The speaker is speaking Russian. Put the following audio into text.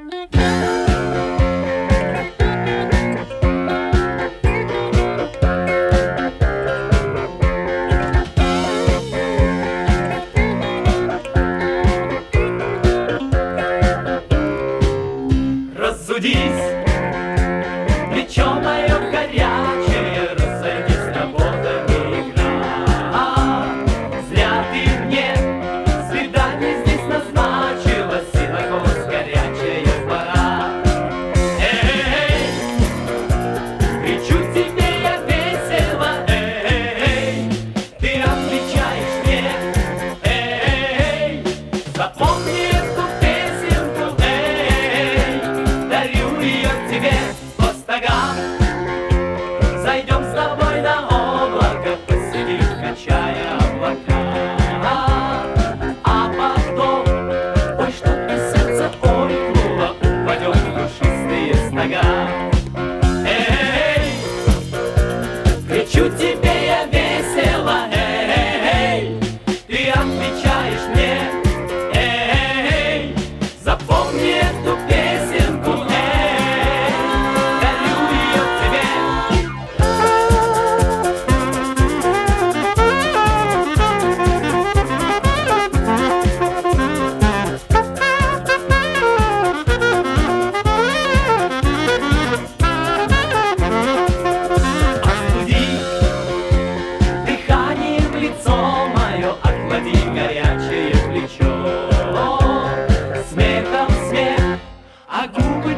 Разудись, плечо мое горячее, разойдись, работа не игра. Зря ты мне свидание здесь назначила, сила голос горячая пора. Эй, кричу тебе я весело, эй, ты отвечаешь мне, эй, запомни эту песенку, эй, дарю ее тебе по стогам. Зайдем с тобой на облако, посидим, качая облака. А потом, ой, что-то сердце ойкнуло, упадем в душистые стога. Эй, кричу тебе я весело, эй, ты отвечаешь мне, эй, запомни эту песенку, эй, дарю ее тебе. Остуди дыханием лицо мое, охлади горячее плечо. Смехом смех, а губы